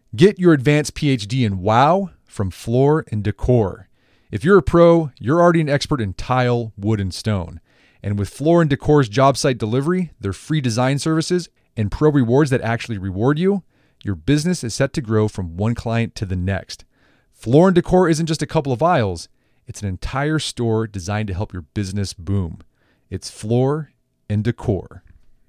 Get your advanced PhD in WOW from Floor & Decor. If you're a pro, you're already an expert in tile, wood, and stone. And with Floor & Decor's job site delivery, their free design services, and pro rewards that actually reward you, your business is set to grow from one client to the next. Floor & Decor isn't just a couple of aisles. It's an entire store designed to help your business boom. It's Floor & Decor.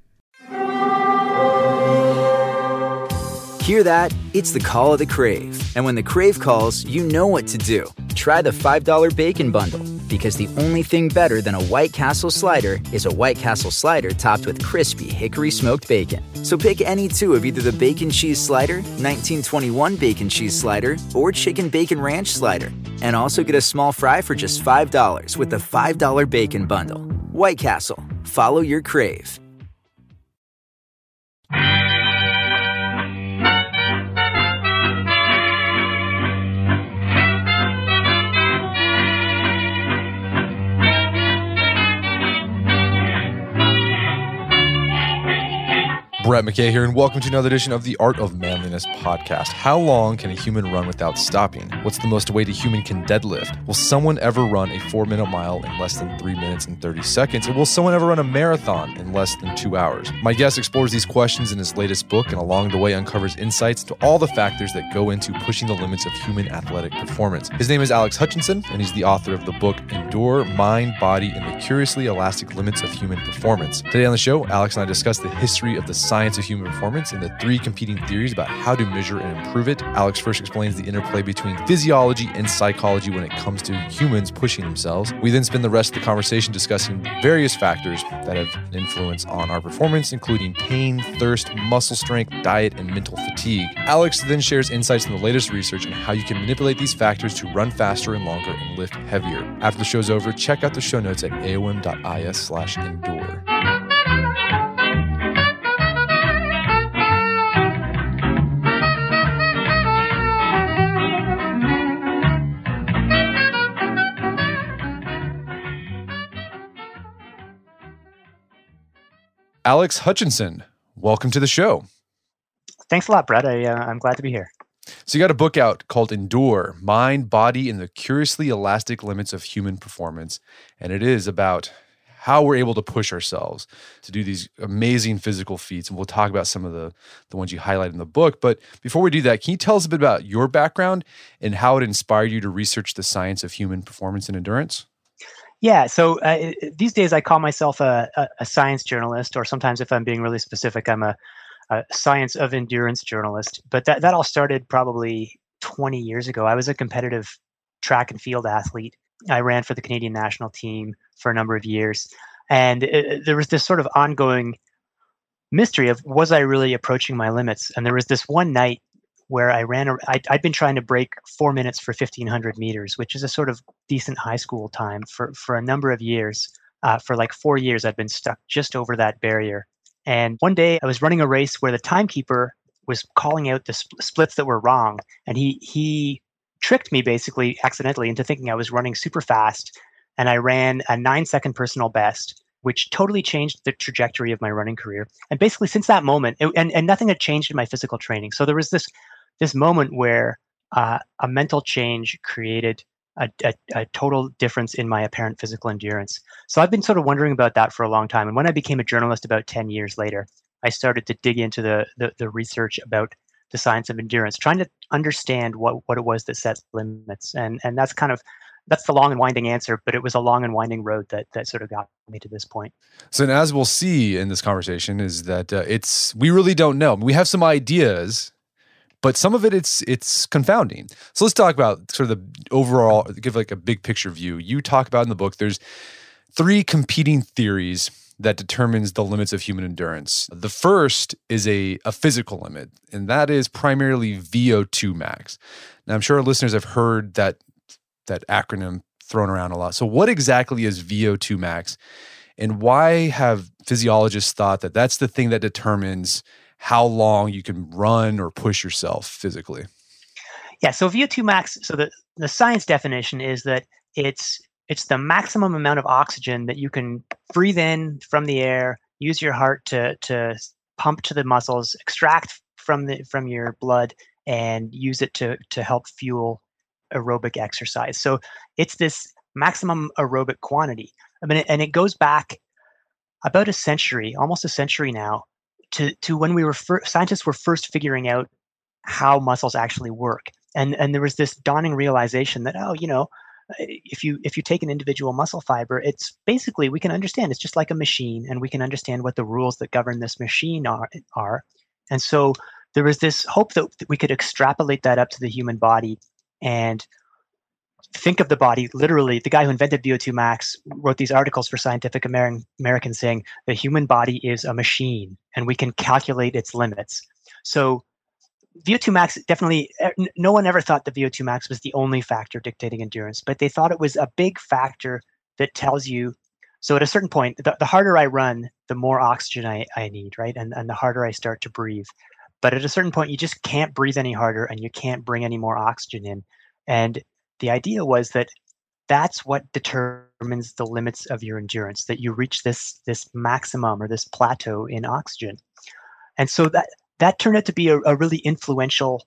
Hear that? It's the call of the Crave. And when the Crave calls, you know what to do. Try the $5 Bacon Bundle, because the only thing better than a White Castle slider is a White Castle slider topped with crispy hickory smoked bacon. So pick any two of either the Bacon Cheese Slider, 1921 Bacon Cheese Slider, or Chicken Bacon Ranch Slider. And also get a small fry for just $5 with the $5 Bacon Bundle. White Castle. Follow your Crave. Brett McKay here, and welcome to another edition of the Art of Manliness podcast. How long can a human run without stopping? What's the most weight a human can deadlift? Will someone ever run a 4-minute mile in less than 3 minutes and 30 seconds? And will someone ever run a marathon in less than 2 hours? My guest explores these questions in his latest book, and along the way uncovers insights to all the factors that go into pushing the limits of human athletic performance. His name is Alex Hutchinson, and he's the author of the book Endure, Mind, Body, and the Curiously Elastic Limits of Human Performance. Today on the show, Alex and I discuss the history of the science of human performance and the 3 competing theories about how to measure and improve it. Alex first explains the interplay between physiology and psychology when it comes to humans pushing themselves. We then spend the rest of the conversation discussing various factors that have an influence on our performance, including pain, thirst, muscle strength, diet, and mental fatigue. Alex then shares insights from the latest research on how you can manipulate these factors to run faster and longer and lift heavier. After the show's over, check out the show notes at aom.is/endure. Alex Hutchinson, welcome to the show. Thanks a lot, Brett. I'm glad to be here. So you got a book out called Endure, Mind, Body, and the Curiously Elastic Limits of Human Performance. And it is about how we're able to push ourselves to do these amazing physical feats. And we'll talk about some of the ones you highlight in the book. But before we do that, can you tell us a bit about your background and how it inspired you to research the science of human performance and endurance? Yeah, so these days I call myself a science journalist, or sometimes if I'm being really specific, I'm a science of endurance journalist. But that all started probably 20 years ago. I was a competitive track and field athlete. I ran for the Canadian national team for a number of years. And there was this sort of ongoing mystery of, was I really approaching my limits? And there was this one night where I'd been trying to break 4 minutes for 1,500 meters, which is a sort of decent high school time for a number of years. For like 4 years, I'd been stuck just over that barrier. And one day I was running a race where the timekeeper was calling out the splits that were wrong. And he tricked me basically accidentally into thinking I was running super fast. And I ran a 9-second personal best, which totally changed the trajectory of my running career. And basically since that moment, and nothing had changed in my physical training. So there was this moment where a mental change created a total difference in my apparent physical endurance. So I've been sort of wondering about that for a long time. And when I became a journalist about 10 years later, I started to dig into the research about the science of endurance, trying to understand what it was that sets limits. And that's the long and winding answer, but it was a long and winding road that sort of got me to this point. So, and as we'll see in this conversation, is that we really don't know. We have some ideas, but some of it it's confounding. So let's talk about sort of the overall, give like a big picture view. You talk about in the book, there's 3 competing theories that determines the limits of human endurance. The first is a physical limit, and that is primarily VO2 max. Now, I'm sure our listeners have heard that acronym thrown around a lot. So what exactly is VO2 max, and why have physiologists thought that that's the thing that determines how long you can run or push yourself physically? Yeah, so VO2 max, so the science definition is that it's the maximum amount of oxygen that you can breathe in from the air, use your heart to pump to the muscles, extract from your blood, and use it to help fuel aerobic exercise. So it's this maximum aerobic quantity. I mean, and it goes back about a century, almost a century now, to when we were scientists were first figuring out how muscles actually work. And there was this dawning realization that, if you take an individual muscle fiber, it's basically, we can understand, it's just like a machine, and we can understand what the rules that govern this machine are. And so there was this hope that we could extrapolate that up to the human body and think of the body literally. The guy who invented VO2 max wrote these articles for Scientific American saying the human body is a machine and we can calculate its limits. So VO2 max, definitely, no one ever thought the VO2 max was the only factor dictating endurance, but they thought it was a big factor that tells you. So at a certain point, the harder I run, the more oxygen I need, right? And the harder I start to breathe. But at a certain point, you just can't breathe any harder and you can't bring any more oxygen in. And the idea was that that's what determines the limits of your endurance, that you reach this maximum or this plateau in oxygen. And so that turned out to be a really influential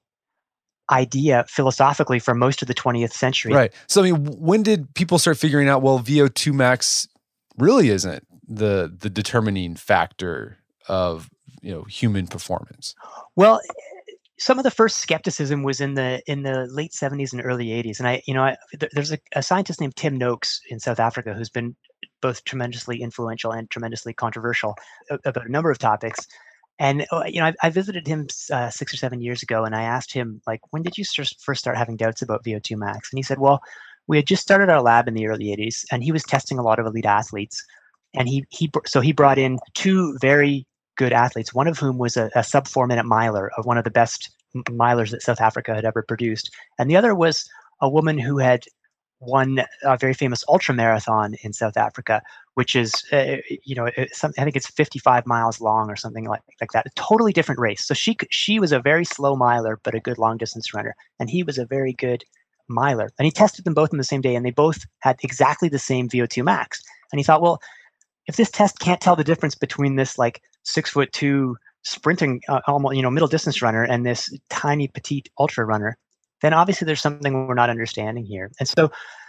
idea philosophically for most of the 20th century. Right. So, I mean, when did people start figuring out, well, VO2 max really isn't the determining factor of, human performance? Well, some of the first skepticism was in the late 70s and early 80s. And there's a scientist named Tim Noakes in South Africa who's been both tremendously influential and tremendously controversial about a number of topics. And I visited him 6 or 7 years ago, and I asked him, like, when did you first start having doubts about VO2 max? And he said, well, we had just started our lab in the early 80s, and he was testing a lot of elite athletes. And he brought in two very good athletes, one of whom was a sub 4-minute miler, of one of the best milers that South Africa had ever produced. And the other was a woman who had won a very famous ultra marathon in South Africa, which is, I think it's 55 miles long or something like that. A totally different race. So she was a very slow miler, but a good long distance runner. And he was a very good miler. And he tested them both on the same day, and they both had exactly the same VO2 max. And he thought, well, if this test can't tell the difference between this like 6'2" sprinting, almost, middle distance runner and this tiny petite ultra runner, then obviously there's something we're not understanding here. And so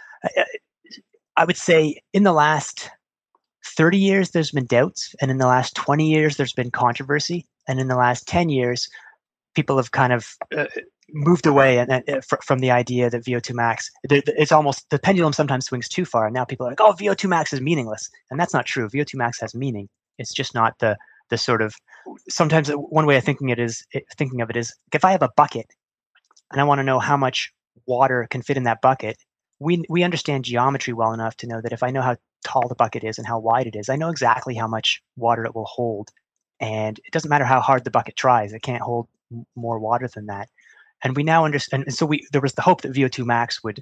I would say in the last 30 years, there's been doubts. And in the last 20 years, there's been controversy. And in the last 10 years, people have kind of moved away from the idea that VO2 max, it's almost, the pendulum sometimes swings too far. And now people are like, oh, VO2 max is meaningless. And that's not true. VO2 max has meaning. It's just not the sort of, sometimes one way of thinking of it is, if I have a bucket and I want to know how much water can fit in that bucket, we understand geometry well enough to know that if I know how tall the bucket is and how wide it is, I know exactly how much water it will hold. And it doesn't matter how hard the bucket tries, it can't hold more water than that. And we now understand. And so there was the hope that VO2 max would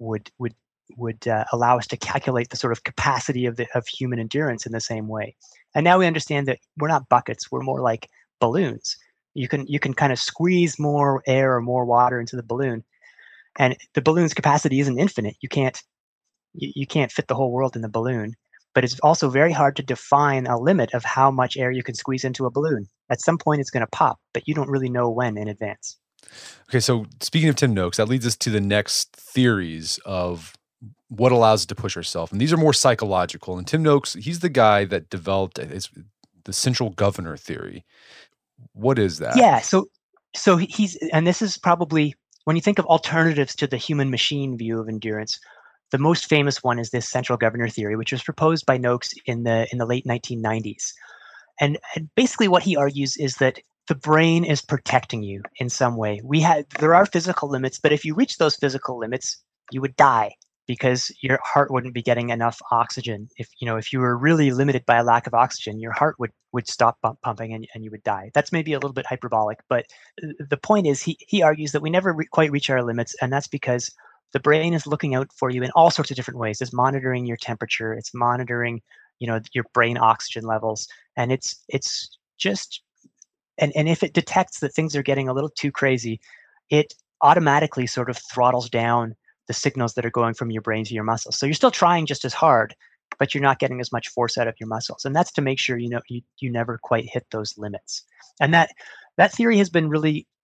allow us to calculate the sort of capacity of human endurance in the same way. And now we understand that we're not buckets; we're more like balloons. You can kind of squeeze more air or more water into the balloon, and the balloon's capacity isn't infinite. You can't fit the whole world in the balloon. But it's also very hard to define a limit of how much air you can squeeze into a balloon. At some point, it's going to pop, but you don't really know when in advance. Okay, so speaking of Tim Noakes, that leads us to the next theories of what allows us to push ourselves. And these are more psychological. And Tim Noakes, he's the guy that developed the central governor theory. What is that? Yeah, so and this is probably, when you think of alternatives to the human machine view of endurance, the most famous one is this central governor theory, which was proposed by Noakes in the late 1990s. And basically what he argues is that the brain is protecting you in some way. There are physical limits, but if you reach those physical limits, you would die because your heart wouldn't be getting enough oxygen. If you were really limited by a lack of oxygen, your heart would stop pumping and you would die. That's maybe a little bit hyperbolic, but the point is he argues that we never quite reach our limits, and that's because the brain is looking out for you in all sorts of different ways. It's monitoring your temperature, it's monitoring, your brain oxygen levels, and it's just, and if it detects that things are getting a little too crazy, it automatically sort of throttles down the signals that are going from your brain to your muscles. So you're still trying just as hard, but you're not getting as much force out of your muscles. And that's to make sure you never quite hit those limits. And that theory has been really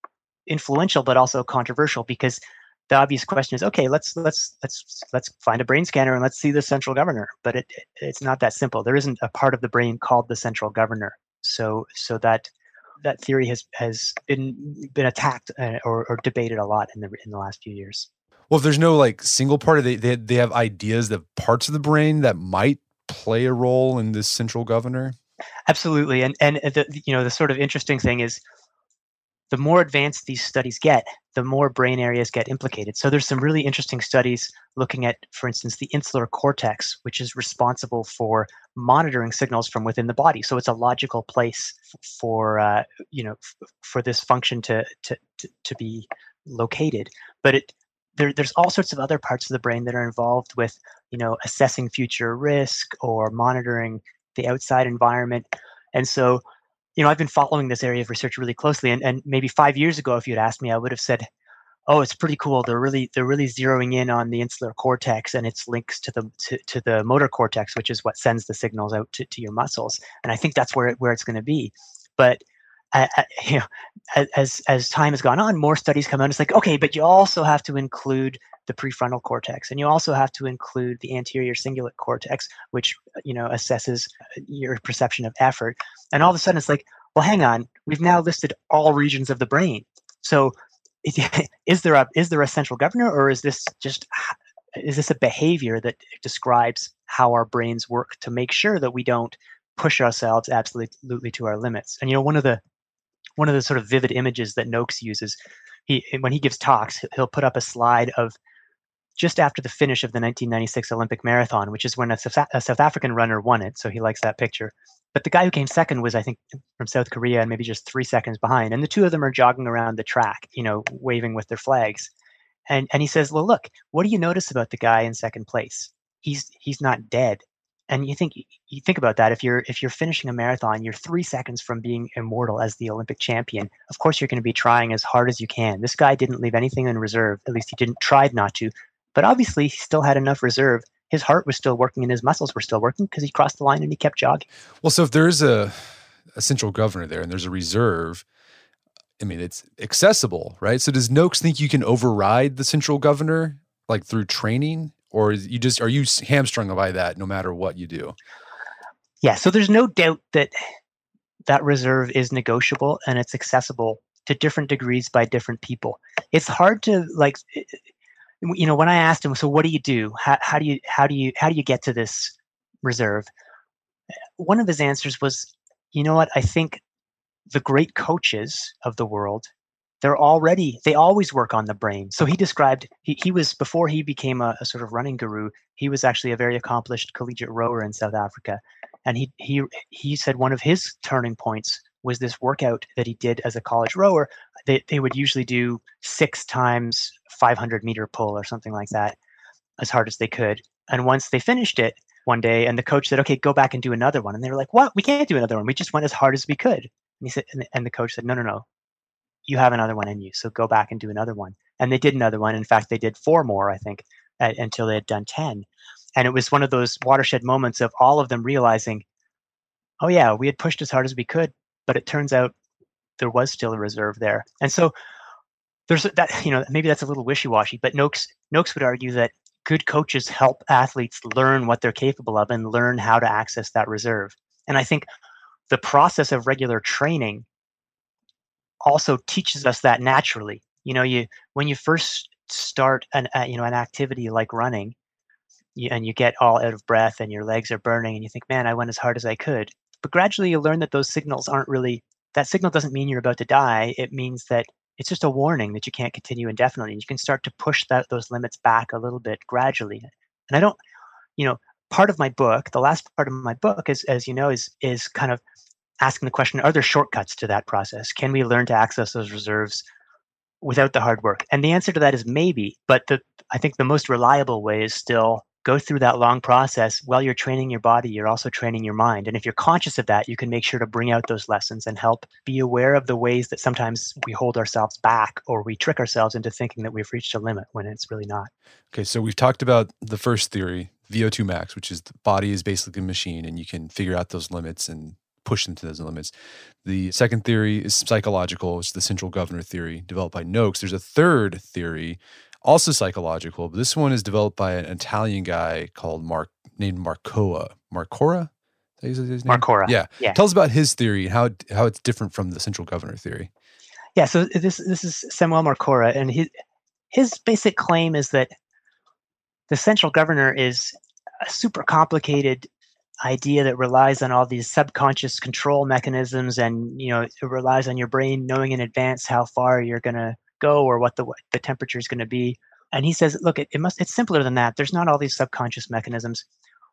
influential but also controversial, because the obvious question is, okay, let's find a brain scanner and let's see the central governor. But it's not that simple. There isn't a part of the brain called the central governor. So that theory has been attacked or debated a lot in the last few years. Well, if there's no like single part of they have ideas that parts of the brain that might play a role in this central governor. Absolutely, and the sort of interesting thing is, the more advanced these studies get, the more brain areas get implicated. So there's some really interesting studies looking at, for instance, the insular cortex, which is responsible for monitoring signals from within the body. So it's a logical place for this function to be located. But there's all sorts of other parts of the brain that are involved with, assessing future risk or monitoring the outside environment. And so, I've been following this area of research really closely, and maybe 5 years ago, if you'd asked me, I would have said, "Oh, it's pretty cool. They're really zeroing in on the insular cortex and its links to the motor cortex, which is what sends the signals out to your muscles." And I think that's where it's going to be. But as time has gone on, more studies come out. It's like, okay, but you also have to include the prefrontal cortex, and you also have to include the anterior cingulate cortex, which assesses your perception of effort. And all of a sudden, it's like, well, hang on, we've now listed all regions of the brain. So, is there a central governor, or is this a behavior that describes how our brains work to make sure that we don't push ourselves absolutely to our limits? And one of the sort of vivid images that Noakes uses, when he gives talks, he'll put up a slide of just after the finish of the 1996 Olympic marathon, which is when a South African runner won it. So he likes that picture. But the guy who came second was, I think, from South Korea and maybe just 3 seconds behind. And the two of them are jogging around the track, waving with their flags. And he says, well, look, what do you notice about the guy in second place? He's not dead. And you think about that. If you're finishing a marathon, you're 3 seconds from being immortal as the Olympic champion. Of course, you're going to be trying as hard as you can. This guy didn't leave anything in reserve. At least he tried not to. But obviously, he still had enough reserve. His heart was still working and his muscles were still working because he crossed the line and he kept jogging. Well, so if there's a central governor there and there's a reserve, I mean, it's accessible, right? So does Noakes think you can override the central governor, like through training? Or are you hamstrung by that no matter what you do? Yeah, so there's no doubt that reserve is negotiable and it's accessible to different degrees by different people. It's hard to when I asked him, so what do you do? How do you get to this reserve? One of his answers was, what? I think the great coaches of the world, they always work on the brain. So he described, he was, before he became a sort of running guru, he was actually a very accomplished collegiate rower in South Africa. And he said one of his turning points was this workout that he did as a college rower. They would usually do 6 times 500-meter pull or something like that, as hard as they could. And once they finished it one day, and the coach said, okay, go back and do another one. And they were like, what? We can't do another one. We just went as hard as we could. And he said, and the coach said, no. You have another one in you, so go back and do another one. And they did another one. In fact, they did 4 more, I think, until they had done 10. And it was one of those watershed moments of all of them realizing, oh yeah, we had pushed as hard as we could, but it turns out there was still a reserve there. And so there's that, maybe that's a little wishy-washy, but Noakes would argue that good coaches help athletes learn what they're capable of and learn how to access that reserve. And I think the process of regular training also teaches us that naturally. When you first start an activity like running, and you get all out of breath and your legs are burning and you think, man, I went as hard as I could. But gradually you learn that those signals that signal doesn't mean you're about to die. It means that it's just a warning that you can't continue indefinitely. And you can start to push those limits back a little bit gradually. And I don't, part of my book, the last part of my book is kind of asking the question, are there shortcuts to that process? Can we learn to access those reserves without the hard work? And the answer to that is maybe, but I think the most reliable way is still go through that long process. While you're training your body, you're also training your mind. And if you're conscious of that, you can make sure to bring out those lessons and help be aware of the ways that sometimes we hold ourselves back or we trick ourselves into thinking that we've reached a limit when it's really not. Okay, so we've talked about the first theory, VO2 max, which is the body is basically a machine and you can figure out those limits and push them to those limits. The second theory is psychological. It's the central governor theory developed by Noakes. There's a third theory, also psychological, but this one is developed by an Italian guy named Marcoa. Marcora? Is that his name? Marcora. Yeah. Yeah. Tell us about his theory and how it's different from the central governor theory. Yeah. So this is Samuel Marcora, and his basic claim is that the central governor is a super complicated idea that relies on all these subconscious control mechanisms, and it relies on your brain knowing in advance how far you're going to go or what the temperature is going to be. And he says, look, it's simpler than that. There's not all these subconscious mechanisms.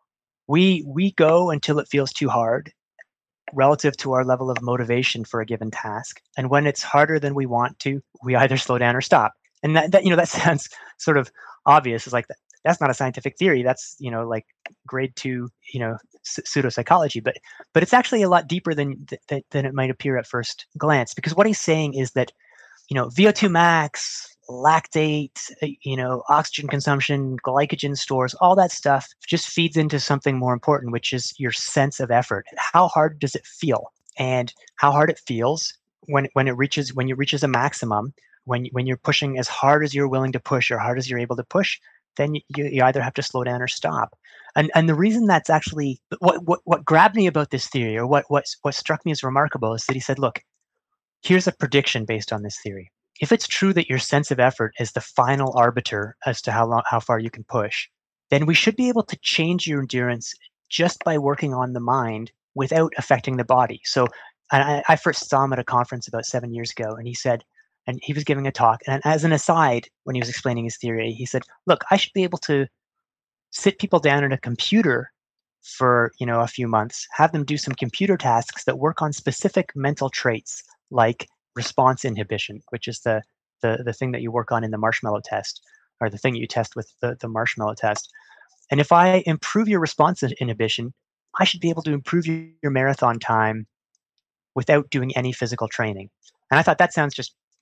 We go until it feels too hard relative to our level of motivation for a given task. And when it's harder than we want to, we either slow down or stop. And that sounds sort of obvious. It's like that's not a scientific theory. That's like grade 2 pseudopsychology. But it's actually a lot deeper than it might appear at first glance. Because what he's saying is that VO2 max, lactate, oxygen consumption, glycogen stores, all that stuff just feeds into something more important, which is your sense of effort. How hard does it feel? And how hard it feels when it reaches a maximum, when you're pushing as hard as you're willing to push or hard as you're able to push, then you either have to slow down or stop. And the reason that's actually what grabbed me about this theory, or what struck me as remarkable, is that he said, look, here's a prediction based on this theory. If it's true that your sense of effort is the final arbiter as to how far you can push, then we should be able to change your endurance just by working on the mind without affecting the body. So I first saw him at a conference about 7 years ago, and he said, and he was giving a talk, and as an aside, when he was explaining his theory, he said, look, I should be able to sit people down at a computer for a few months, have them do some computer tasks that work on specific mental traits like response inhibition, which is the thing that you work on in the marshmallow test, or the thing that you test with the marshmallow test. And if I improve your response inhibition, I should be able to improve your marathon time without doing any physical training. And I thought that sounds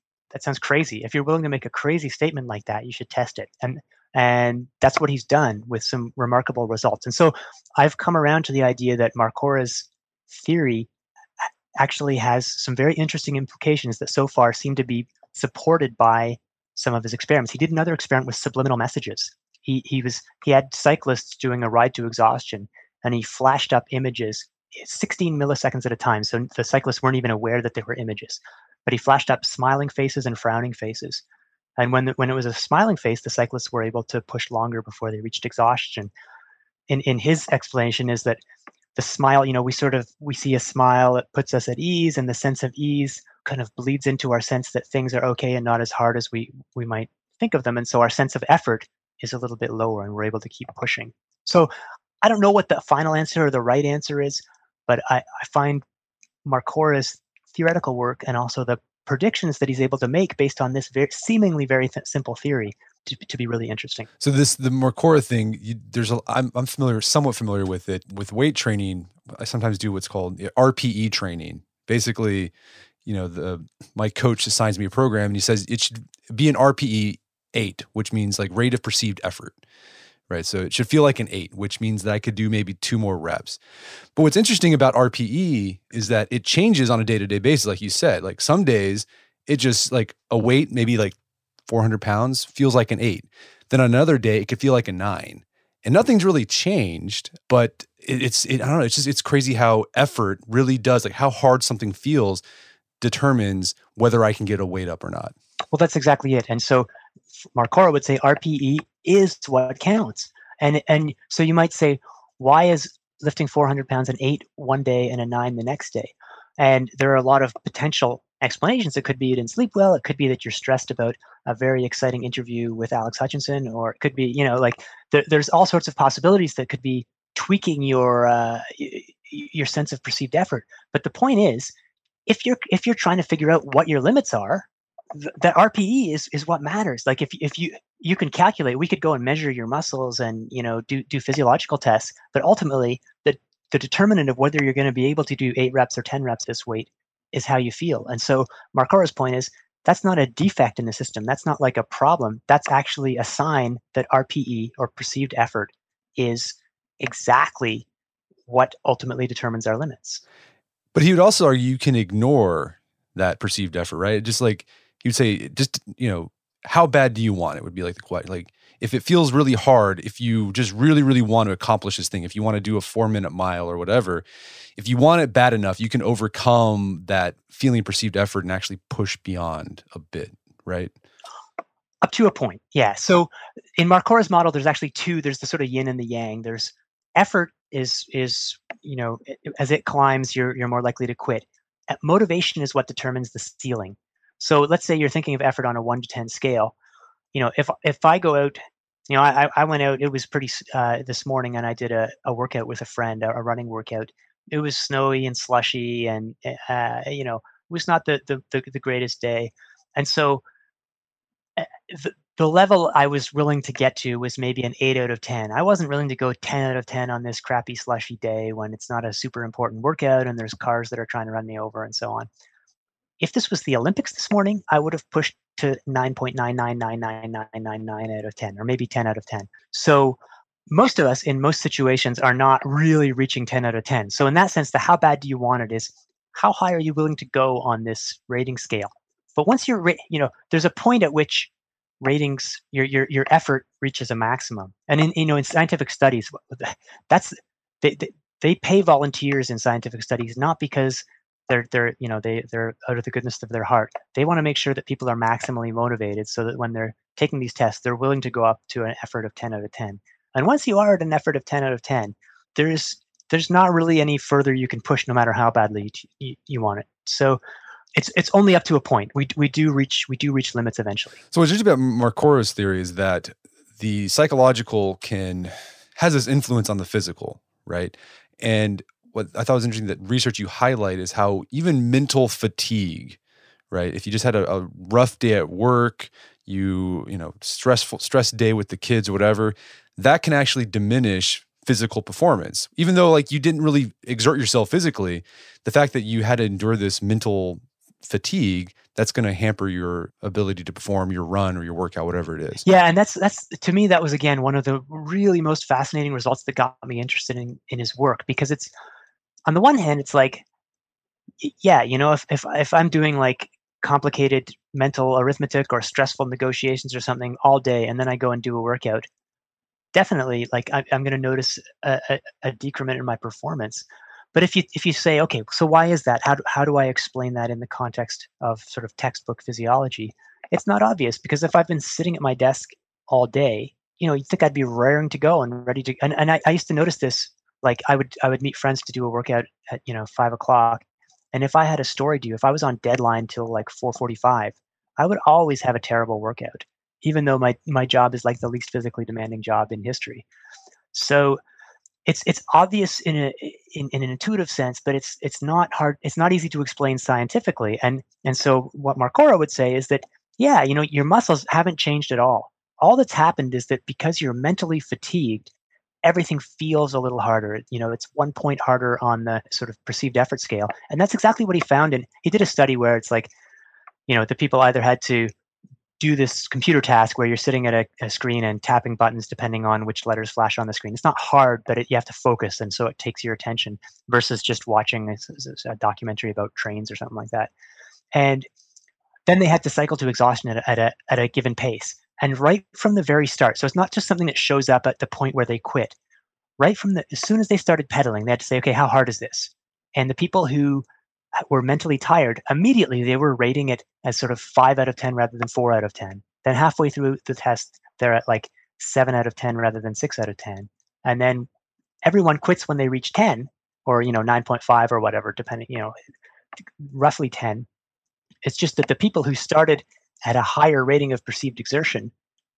crazy. If you're willing to make a crazy statement like that, you should test it. And that's what he's done with some remarkable results. And so I've come around to the idea that Marcora's theory actually has some very interesting implications that so far seem to be supported by some of his experiments. He did another experiment with subliminal messages. He had cyclists doing a ride to exhaustion, and he flashed up images 16 milliseconds at a time. So the cyclists weren't even aware that they were images, but he flashed up smiling faces and frowning faces. And when it was a smiling face, the cyclists were able to push longer before they reached exhaustion. In his explanation is that the smile, we see a smile that puts us at ease, and the sense of ease kind of bleeds into our sense that things are okay and not as hard as we might think of them. And so our sense of effort is a little bit lower, and we're able to keep pushing. So I don't know what the final answer or the right answer is, but I find Marcora's theoretical work and also the predictions that he's able to make based on this seemingly very simple theory to be really interesting. So the Marcora thing, I'm somewhat familiar with it. With weight training, I sometimes do what's called RPE training. Basically, my coach assigns me a program, and he says it should be an RPE 8, which means like rate of perceived effort, right? So it should feel like an 8, which means that I could do maybe 2 more reps. But what's interesting about RPE is that it changes on a day-to-day basis, like you said. Like some days, it just like a weight, maybe like 400 pounds, feels like an 8. Then on another day, it could feel like a 9. And nothing's really changed, but I don't know, it's crazy how effort really does, like how hard something feels determines whether I can get a weight up or not. Well, that's exactly it. And so Marcora would say RPE is what counts. And so you might say, why is lifting 400 pounds an 8 one day and a 9 the next day? And there are a lot of potential explanations. It could be you didn't sleep well. It could be that you're stressed about a very exciting interview with Alex Hutchinson, or it could be, there's all sorts of possibilities that could be tweaking your sense of perceived effort. But the point is, if you're trying to figure out what your limits are, that RPE is what matters. Like if you can calculate, we could go and measure your muscles and do physiological tests, but ultimately the determinant of whether you're going to be able to do 8 reps or 10 reps this weight is how you feel. And so Marcora's point is that's not a defect in the system. That's not like a problem. That's actually a sign that RPE, or perceived effort, is exactly what ultimately determines our limits. But he would also argue you can ignore that perceived effort, right? Just like he would say, just, how bad do you want it? Would be like the question. Like, if it feels really hard, if you just really, really want to accomplish this thing, if you want to do a 4-minute mile or whatever, if you want it bad enough, you can overcome that feeling perceived effort and actually push beyond a bit, right? Up to a point, yeah. So in Mark Cora's model, there's actually two. There's the sort of yin and the yang. There's effort is as it climbs, you're more likely to quit. Motivation is what determines the ceiling. So let's say you're thinking of effort on a 1 to 10 scale. If I go out, I went out. It was pretty this morning, and I did a workout with a friend, a running workout. It was snowy and slushy, and it was not the greatest day. And so the level I was willing to get to was maybe an 8 out of 10. I wasn't willing to go 10 out of 10 on this crappy slushy day when it's not a super important workout and there's cars that are trying to run me over and so on. If this was the Olympics this morning, I would have pushed to 9.9999999 out of 10, or maybe 10 out of 10. So most of us in most situations are not really reaching 10 out of 10. So in that sense, the how bad do you want it is how high are you willing to go on this rating scale? But once you're, there's a point at which ratings, your effort reaches a maximum. And in scientific studies, they pay volunteers in scientific studies not because they're out of the goodness of their heart. They want to make sure that people are maximally motivated so that when they're taking these tests, they're willing to go up to an effort of 10 out of 10. And once you are at an effort of 10 out of 10, there's not really any further you can push, no matter how badly you want it. So it's only up to a point. We do reach limits eventually. So what's interesting about Mark Cora's theory is that the psychological has this influence on the physical, right? And what I thought was interesting, that research you highlight is how even mental fatigue, right? If you just had a rough day at work, stress day with the kids or whatever, that can actually diminish physical performance. Even though like you didn't really exert yourself physically, the fact that you had to endure this mental fatigue, that's going to hamper your ability to perform your run or your workout, whatever it is. Yeah, and that's to me, that was again one of the really most fascinating results that got me interested in his work, because it's, on the one hand, it's like, yeah, if I'm doing like complicated mental arithmetic or stressful negotiations or something all day, and then I go and do a workout, definitely, like I'm going to notice a decrement in my performance. But if you say, okay, so why is that? How do I explain that in the context of sort of textbook physiology? It's not obvious, because if I've been sitting at my desk all day, you'd think I'd be raring to go and ready to. And I used to notice this. Like I would meet friends to do a workout at 5 o'clock, and if I had a story due, if I was on deadline till like 4:45, I would always have a terrible workout, even though my job is like the least physically demanding job in history. So it's obvious in an intuitive sense, but it's not hard. It's not easy to explain scientifically. And so what Mark Cora would say is that, yeah, your muscles haven't changed at all. All that's happened is that because you're mentally fatigued, everything feels a little harder. It's 1 point harder on the sort of perceived effort scale. And that's exactly what he found. And he did a study where it's like, the people either had to do this computer task where you're sitting at a screen and tapping buttons depending on which letters flash on the screen. It's not hard, but you have to focus, and so it takes your attention, versus just watching a documentary about trains or something like that. And then they had to cycle to exhaustion at a given pace. And right from the very start, so it's not just something that shows up at the point where they quit. Right as soon as they started pedaling, they had to say, okay, how hard is this? And the people who were mentally tired, immediately they were rating it as sort of 5 out of 10 rather than 4 out of 10. Then halfway through the test, they're at like 7 out of 10 rather than 6 out of 10. And then everyone quits when they reach 10, or 9.5 or whatever, depending, roughly 10. It's just that the people who started at a higher rating of perceived exertion,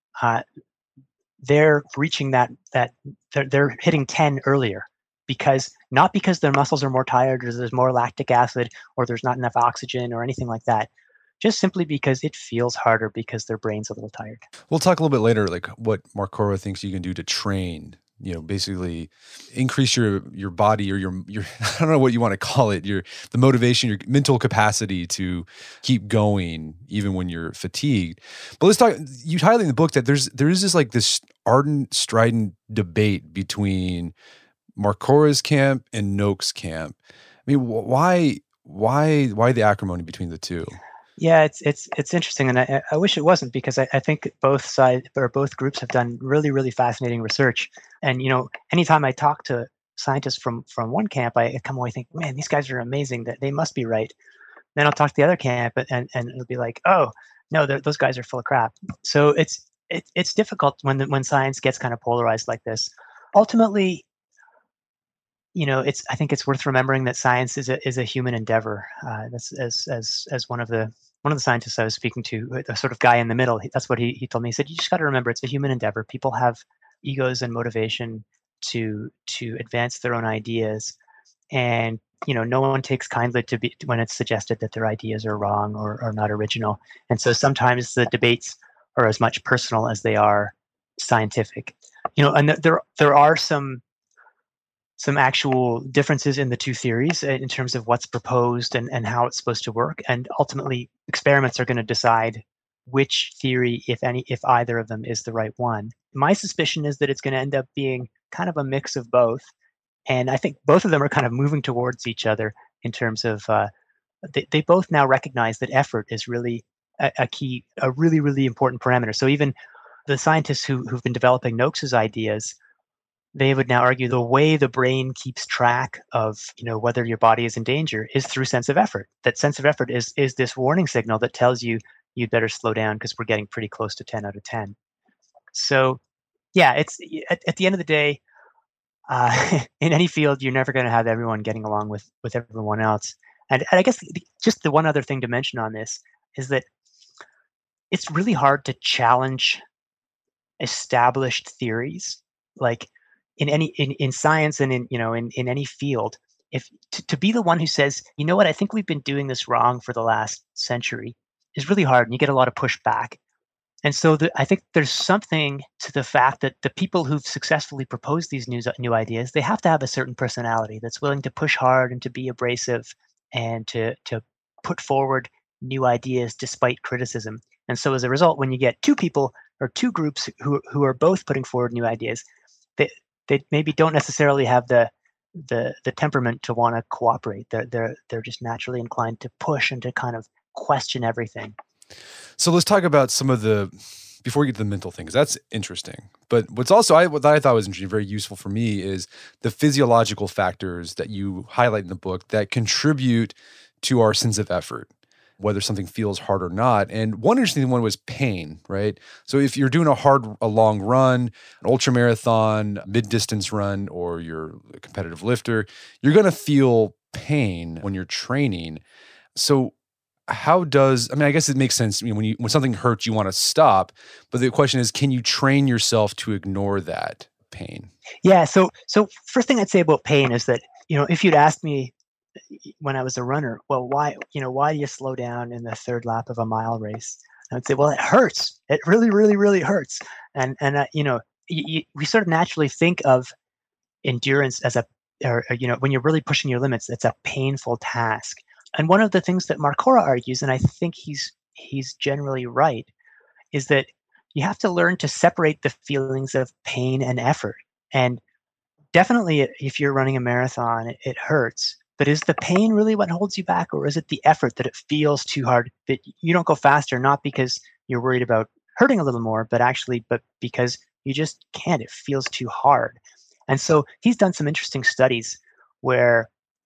they're reaching they're hitting 10 earlier, not because their muscles are more tired, or there's more lactic acid, or there's not enough oxygen or anything like that. Just simply because it feels harder because their brain's a little tired. We'll talk a little bit later, like what Mark Cora thinks you can do to train, basically increase your body, or your I don't know what you want to call it, the motivation, your mental capacity to keep going even when you're fatigued. But let's talk. You highlight in the book that there is this ardent, strident debate between Mark Cora's camp and Noakes' camp. I mean, why the acrimony between the two? Yeah, it's interesting, and I wish it wasn't, because I think both sides or both groups have done really, really fascinating research. And anytime I talk to scientists from one camp, I come away thinking, man, these guys are amazing. That they must be right. Then I'll talk to the other camp, and it'll be like, oh no, those guys are full of crap. So it's difficult when science gets kind of polarized like this. Ultimately, I think it's worth remembering that science is a human endeavor. That's as one of the scientists I was speaking to, the sort of guy in the middle. That's what he told me. He said, you just got to remember, it's a human endeavor. People have egos and motivation to advance their own ideas, and no one takes kindly to be when it's suggested that their ideas are wrong or not original. And so sometimes the debates are as much personal as they are scientific. And there are some actual differences in the two theories in terms of what's proposed and how it's supposed to work. And ultimately, experiments are going to decide which theory, if either of them, is the right one. My suspicion is that it's going to end up being kind of a mix of both. And I think both of them are kind of moving towards each other in terms of they both now recognize that effort is really a key, a really, really important parameter. So even the scientists who've been developing Noakes's ideas, they would now argue the way the brain keeps track of whether your body is in danger is through sense of effort. That sense of effort is this warning signal that tells you you'd better slow down because we're getting pretty close to 10 out of 10. So yeah, it's at the end of the day, in any field, you're never going to have everyone getting along with everyone else. And I guess just the one other thing to mention on this is that it's really hard to challenge established theories. Like in science and in any field, if to be the one who says, what, I think we've been doing this wrong for the last century, is really hard, and you get a lot of pushback. And so I think there's something to the fact that the people who've successfully proposed these new ideas, they have to have a certain personality that's willing to push hard and to be abrasive and to put forward new ideas despite criticism. And so as a result, when you get two people or two groups who are both putting forward new ideas, they maybe don't necessarily have the temperament to want to cooperate. They're just naturally inclined to push and to kind of question everything. So let's talk about some of before we get to the mental thing, because that's interesting. But what's also what I thought was interesting, very useful for me, is the physiological factors that you highlight in the book that contribute to our sense of effort, whether something feels hard or not. And one interesting one was pain, right? So if you're doing a long run, an ultra marathon, mid-distance run, or you're a competitive lifter, you're going to feel pain when you're training. So I guess it makes sense. When something hurts, you want to stop. But the question is, can you train yourself to ignore that pain? Yeah. So first thing I'd say about pain is that, if you'd asked me when I was a runner, well, why do you slow down in the third lap of a mile race? I would say, well, it hurts. It really, really, really hurts. And we sort of naturally think of endurance as when you're really pushing your limits, it's a painful task. And one of the things that Marcora argues, and I think he's generally right, is that you have to learn to separate the feelings of pain and effort. And definitely, if you're running a marathon, it hurts. But is the pain really what holds you back, or is it the effort that it feels too hard, that you don't go faster, not because you're worried about hurting a little more, but because you just can't, it feels too hard. And so he's done some interesting studies where,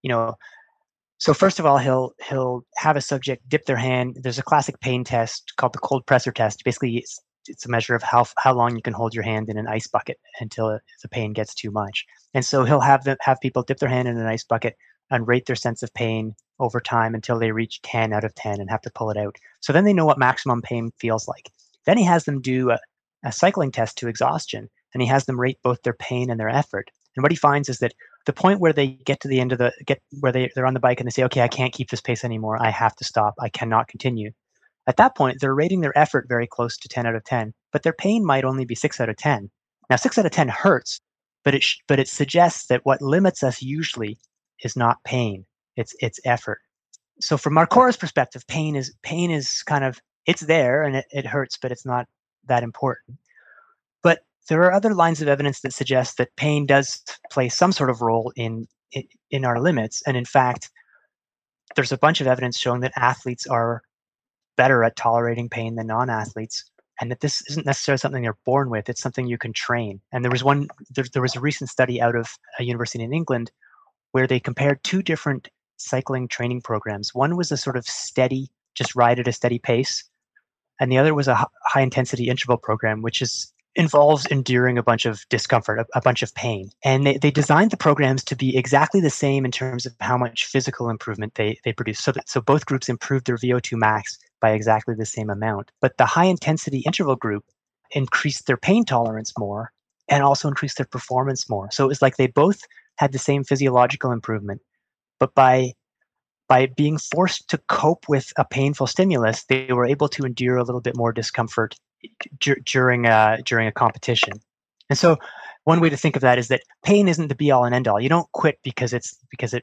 so first of all, he'll have a subject dip their hand. There's a classic pain test called the cold pressor test. Basically, it's a measure of how long you can hold your hand in an ice bucket until the pain gets too much. And so he'll have people dip their hand in an ice bucket and rate their sense of pain over time until they reach 10 out of 10 and have to pull it out. So then they know what maximum pain feels like. Then he has them do a cycling test to exhaustion, and he has them rate both their pain and their effort. And what he finds is that the point where they get to the end of where they're on the bike and they say, okay, I can't keep this pace anymore. I have to stop. I cannot continue. At that point, they're rating their effort very close to 10 out of 10, but their pain might only be 6 out of 10. Now, 6 out of 10 hurts, but it suggests that what limits us usually is not pain. It's effort. So from Marcora's perspective, pain is kind of, it's there and it hurts, but it's not that important. But there are other lines of evidence that suggest that pain does play some sort of role in in our limits. And in fact, there's a bunch of evidence showing that athletes are better at tolerating pain than non-athletes, and that this isn't necessarily something they're born with. It's something you can train. And there was a recent study out of a university in England where they compared two different cycling training programs. One was a sort of steady, just ride at a steady pace, and the other was a high intensity interval program, which involves enduring a bunch of discomfort, a bunch of pain. And they designed the programs to be exactly the same in terms of how much physical improvement they produce. So both groups improved their VO2 max by exactly the same amount. But the high intensity interval group increased their pain tolerance more and also increased their performance more. So it was like they both had the same physiological improvement, but by being forced to cope with a painful stimulus, they were able to endure a little bit more discomfort during a competition. And so one way to think of that is that pain isn't the be all and end all. You don't quit because the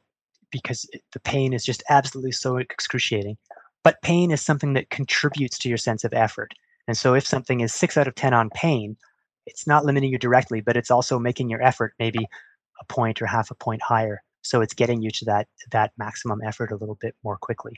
pain is just absolutely so excruciating. But pain is something that contributes to your sense of effort. And so if something is 6 out of 10 on pain, it's not limiting you directly, but it's also making your effort maybe a point or half a point higher. So it's getting you to that maximum effort a little bit more quickly.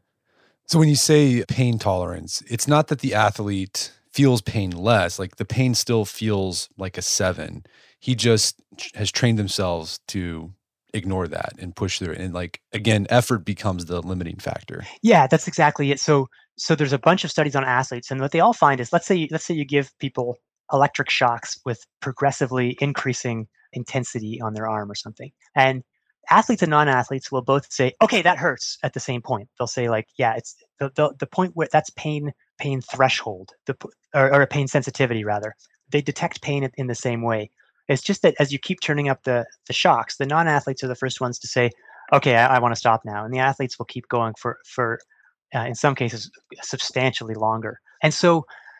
So when you say pain tolerance, it's not that the athlete feels pain less, like the pain still feels like a 7. He just has trained themselves to ignore that and push through it. And like, again, effort becomes the limiting factor. Yeah, that's exactly it. So there's a bunch of studies on athletes, and what they all find is, let's say you give people electric shocks with progressively increasing intensity on their arm or something. And athletes and non-athletes will both say, okay, that hurts at the same point. They'll say like, yeah, it's the point where that's pain threshold, or a pain sensitivity rather. They detect pain in the same way. It's just that as you keep turning up the shocks, the non-athletes are the first ones to say, okay, I want to stop now. And the athletes will keep going for in some cases, substantially longer. And so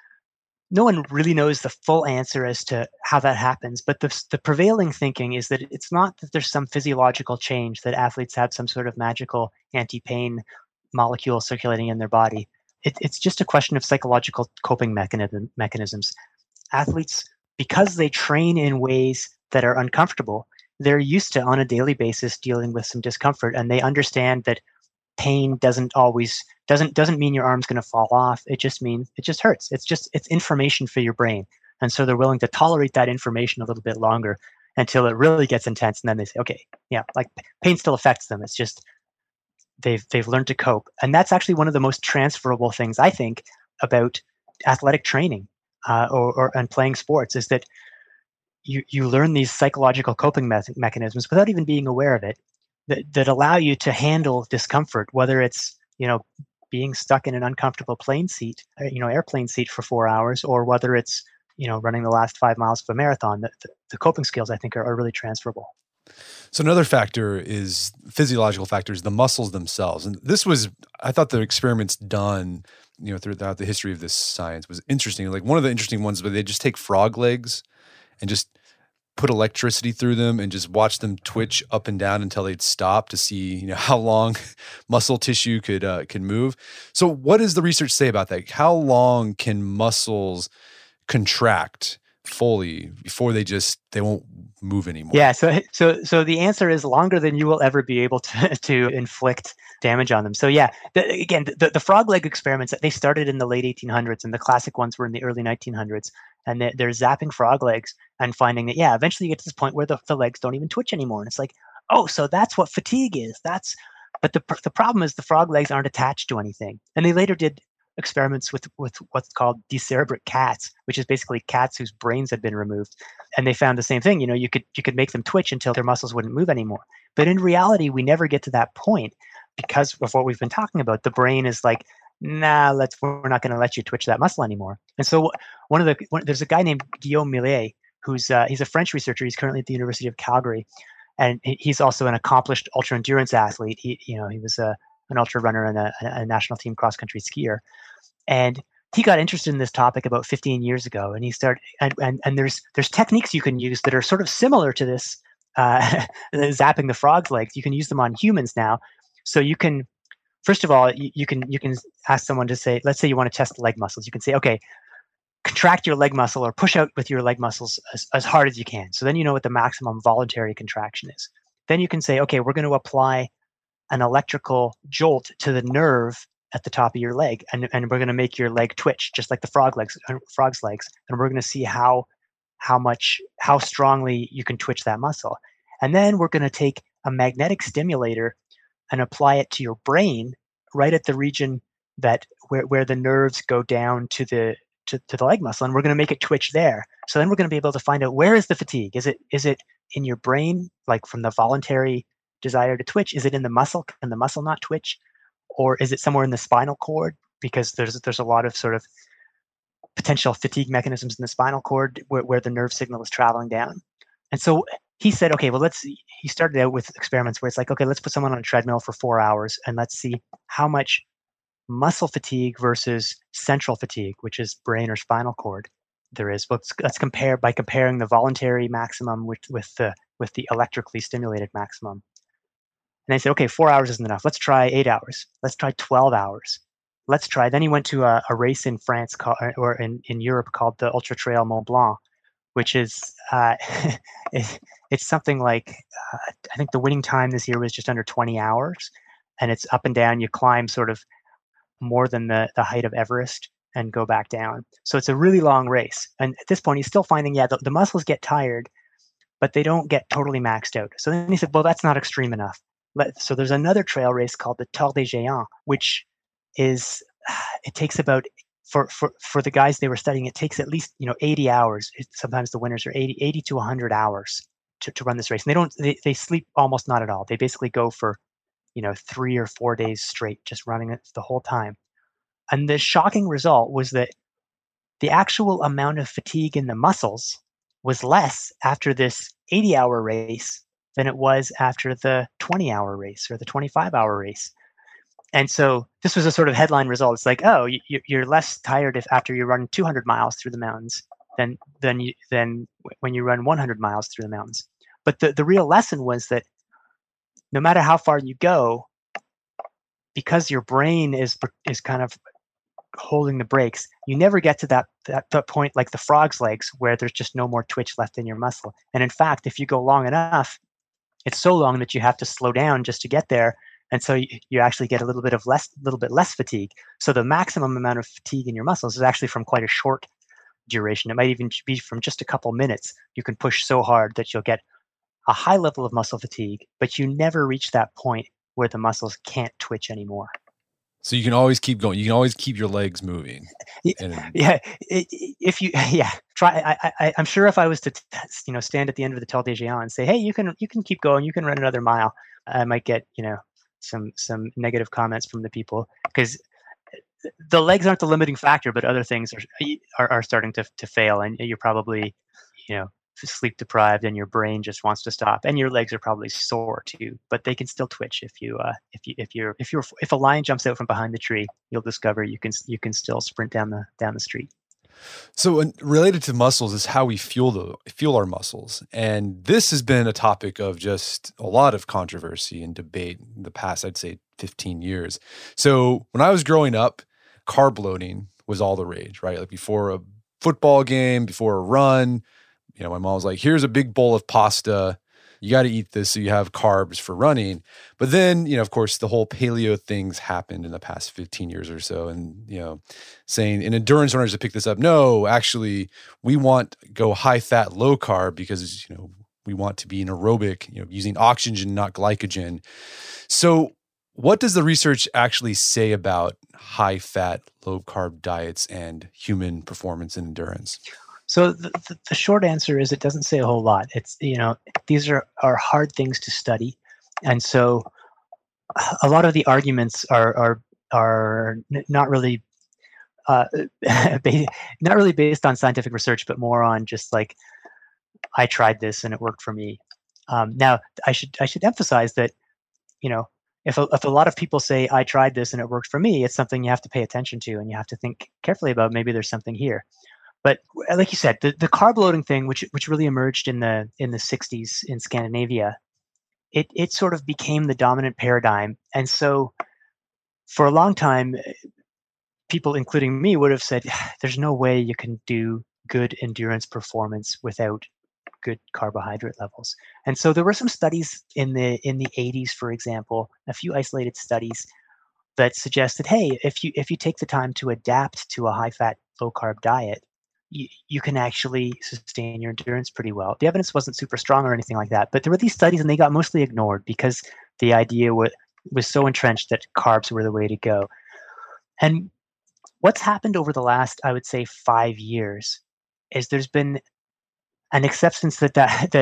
no one really knows the full answer as to how that happens, but the prevailing thinking is that it's not that there's some physiological change, that athletes have some sort of magical anti-pain molecule circulating in their body. It's just a question of psychological coping mechanisms. Athletes, because they train in ways that are uncomfortable, they're used to, on a daily basis, dealing with some discomfort, and they understand that pain doesn't mean your arm's going to fall off. It just means it just hurts. It's information for your brain. And so they're willing to tolerate that information a little bit longer until it really gets intense. And then they say, okay, yeah, like pain still affects them. It's just they've learned to cope. And that's actually one of the most transferable things, I think, about athletic training and playing sports, is that you learn these psychological coping mechanisms without even being aware of it, that allow you to handle discomfort, whether it's, being stuck in an uncomfortable airplane seat for 4 hours, or whether it's, running the last 5 miles of a marathon. The coping skills, I think, are really transferable. So another factor is physiological factors, the muscles themselves. And I thought the experiments done, throughout the history of this science was interesting. Like one of the interesting ones where they just take frog legs and just put electricity through them and just watch them twitch up and down until they'd stop to see, how long muscle tissue could move. So what does the research say about that? How long can muscles contract fully before they won't move anymore? Yeah. So the answer is longer than you will ever be able to inflict damage on them. So yeah, the frog leg experiments, they started in the late 1800s, and the classic ones were in the early 1900s. And they're zapping frog legs and finding that, eventually you get to this point where the legs don't even twitch anymore. And it's like, oh, so that's what fatigue is. But the problem is the frog legs aren't attached to anything. And they later did experiments with what's called decerebrate cats, which is basically cats whose brains had been removed. And they found the same thing. You could make them twitch until their muscles wouldn't move anymore. But in reality, we never get to that point because of what we've been talking about. The brain is like, nah, we're not going to let you twitch that muscle anymore. And so there's a guy named Guillaume Millet, he's a French researcher. He's currently at the University of Calgary, and he's also an accomplished ultra endurance athlete. He was an ultra runner and a national team cross country skier, and he got interested in this topic about 15 years ago. And he started, and there's techniques you can use that are sort of similar to this, zapping the frog's legs. You can use them on humans now, so you can. First of all, you can ask someone to say, let's say you want to test the leg muscles. You can say, okay, contract your leg muscle or push out with your leg muscles as hard as you can. So then you know what the maximum voluntary contraction is. then you can say, okay, we're going to apply an electrical jolt to the nerve at the top of your leg, and we're going to make your leg twitch just like the frog's legs, and we're going to see how strongly you can twitch that muscle. And then we're going to take a magnetic stimulator and apply it to your brain right at the region where the nerves go down to the leg muscle, and we're going to make it twitch there. So then we're going to be able to find out, where is the fatigue? Is it in your brain, like from the voluntary desire to twitch? Is it in the muscle? Can the muscle not twitch? Or is it somewhere in the spinal cord? Because there's a lot of sort of potential fatigue mechanisms in the spinal cord where the nerve signal is traveling down. And so he said, okay, well, he started out with experiments where it's like, okay, let's put someone on a treadmill for 4 hours and let's see how much muscle fatigue versus central fatigue, which is brain or spinal cord, there is. But let's compare by comparing the voluntary maximum with the electrically stimulated maximum. And they said, okay, 4 hours isn't enough. Let's try 8 hours. Let's try 12 hours. Then he went to a race in France or in Europe called the Ultra Trail Mont Blanc, which is, it's something like, I think the winning time this year was just under 20 hours. And it's up and down. You climb sort of more than the height of Everest and go back down. So it's a really long race. And at this point, he's still finding, the muscles get tired, but they don't get totally maxed out. So then he said, well, that's not extreme enough. So there's another trail race called the Tour des Géants, which is, it takes about, for the guys they were studying, it takes at least 80 hours. Sometimes the winners are 80 to 100 hours to run this race. And they sleep almost not at all. They basically go for 3 or 4 days straight, just running it the whole time. And the shocking result was that the actual amount of fatigue in the muscles was less after this 80-hour race than it was after the 20-hour race or the 25-hour race. And so this was a sort of headline result. It's like, oh, you're less tired after you run 200 miles through the mountains than when you run 100 miles through the mountains. But the real lesson was that no matter how far you go, because your brain is kind of holding the brakes, you never get to that point like the frog's legs where there's just no more twitch left in your muscle. And in fact, if you go long enough, it's so long that you have to slow down just to get there. And so you actually get a little bit less fatigue. So the maximum amount of fatigue in your muscles is actually from quite a short duration. It might even be from just a couple minutes. You can push so hard that you'll get a high level of muscle fatigue, but you never reach that point where the muscles can't twitch anymore. So you can always keep going. You can always keep your legs moving. Try. I'm sure if I was to stand at the end of the Tour des Géants and say, hey, you can keep going, you can run another mile, I might get some negative comments from the people, because the legs aren't the limiting factor, but other things are starting to fail, and you're probably sleep deprived, and your brain just wants to stop, and your legs are probably sore too, but they can still twitch. If a lion jumps out from behind the tree, you'll discover you can still sprint down the street. So related to muscles is how we fuel our muscles. And this has been a topic of just a lot of controversy and debate in the past, I'd say 15 years. So when I was growing up, carb loading was all the rage, right? Like before a football game, before a run, my mom was like, here's a big bowl of pasta. You got to eat this so you have carbs for running. But then, of course, the whole paleo things happened in the past 15 years or so. And, saying, and endurance runners to pick this up, no, actually, we want go high fat, low carb because, we want to be in aerobic, using oxygen, not glycogen. So what does the research actually say about high fat, low carb diets and human performance and endurance? So the short answer is it doesn't say a whole lot. It's, these are hard things to study. And so a lot of the arguments are not really not really based on scientific research, but more on just like, I tried this and it worked for me. Now I should emphasize that, if a lot of people say I tried this and it worked for me, it's something you have to pay attention to, and you have to think carefully about, maybe there's something here. But like you said, the carb loading thing, which really emerged in the 60s in Scandinavia, it sort of became the dominant paradigm. And so for a long time, people, including me, would have said, there's no way you can do good endurance performance without good carbohydrate levels. And so there were some studies in the 80s, for example, a few isolated studies that suggested, hey, if you take the time to adapt to a high fat, low carb diet, you can actually sustain your endurance pretty well. The evidence wasn't super strong or anything like that, but there were these studies and they got mostly ignored because the idea was so entrenched that carbs were the way to go. And what's happened over the last, I would say, 5 years is there's been an acceptance that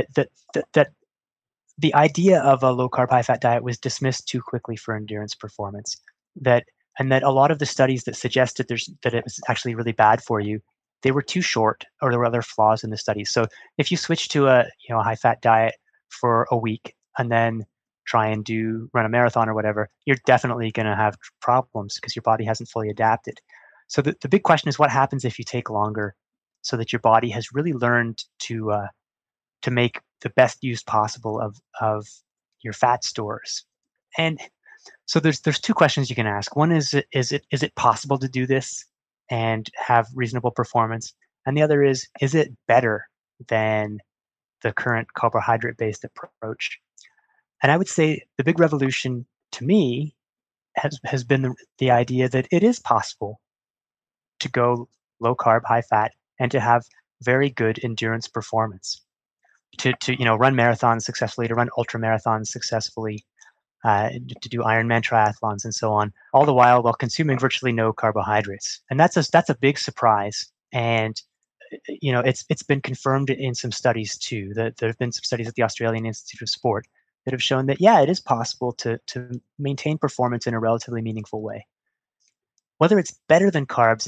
the idea of a low carb, high fat diet was dismissed too quickly for endurance performance. That a lot of the studies that suggested that it was actually really bad for you, they were too short, or there were other flaws in the studies. So if you switch to a high fat diet for a week and then try and run a marathon or whatever, you're definitely going to have problems because your body hasn't fully adapted. So the big question is, what happens if you take longer so that your body has really learned to make the best use possible of your fat stores? And so there's two questions you can ask. One is it possible to do this and have reasonable performance? And the other is it better than the current carbohydrate-based approach? And I would say the big revolution to me has been the idea that it is possible to go low carb, high fat, and to have very good endurance performance. To run marathons successfully, to run ultra marathons successfully, to do Ironman triathlons and so on, all the while consuming virtually no carbohydrates. And that's a big surprise. And it's been confirmed in some studies too. That there have been some studies at the Australian Institute of Sport that have shown that it is possible to maintain performance in a relatively meaningful way. Whether it's better than carbs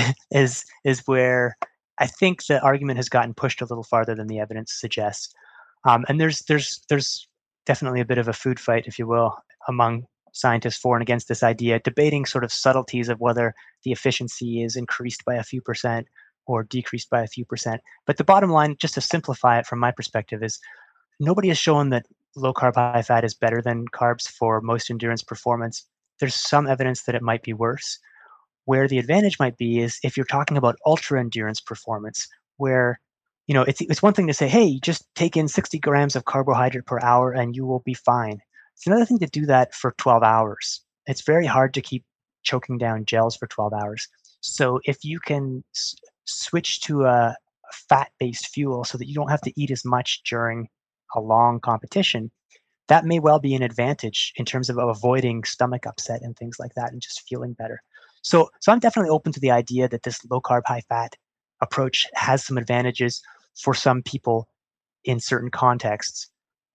is where I think the argument has gotten pushed a little farther than the evidence suggests. And there's definitely a bit of a food fight, if you will, among scientists for and against this idea, debating sort of subtleties of whether the efficiency is increased by a few percent or decreased by a few percent. But the bottom line, just to simplify it from my perspective, is nobody has shown that low carb, high fat is better than carbs for most endurance performance. There's some evidence that it might be worse. Where the advantage might be is if you're talking about ultra endurance performance, where it's one thing to say, hey, just take in 60 grams of carbohydrate per hour and you will be fine. It's another thing to do that for 12 hours. It's very hard to keep choking down gels for 12 hours. So if you can switch to a fat-based fuel so that you don't have to eat as much during a long competition, that may well be an advantage in terms of avoiding stomach upset and things like that and just feeling better. So I'm definitely open to the idea that this low carb, high fat approach has some advantages for some people in certain contexts.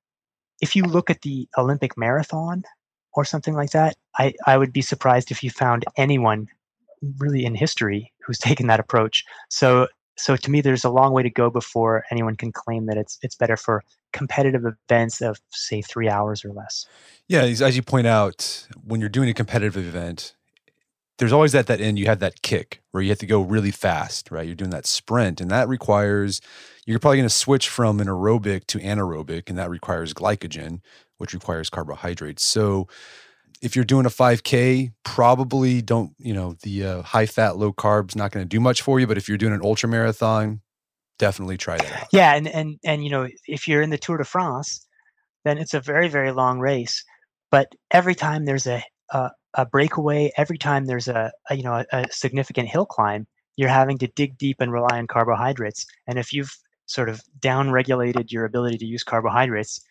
If you look at the Olympic marathon or something like that, I would be surprised if you found anyone really in history who's taken that approach. So to me, there's a long way to go before anyone can claim that it's better for competitive events of, say, 3 hours or less. Yeah, as you point out, when you're doing a competitive event, there's always that end, you have that kick where you have to go really fast, right? You're doing that sprint, and that requires, you're probably going to switch from an aerobic to anaerobic, and that requires glycogen, which requires carbohydrates. So if you're doing a 5K, probably don't, the high fat, low carb's not going to do much for you. But if you're doing an ultra marathon, definitely try that out. Yeah, and if you're in the Tour de France, then it's a very, very long race. But every time there's a breakaway, every time there's a significant hill climb, you're having to dig deep and rely on carbohydrates. And if you've sort of down-regulated your ability to use carbohydrates,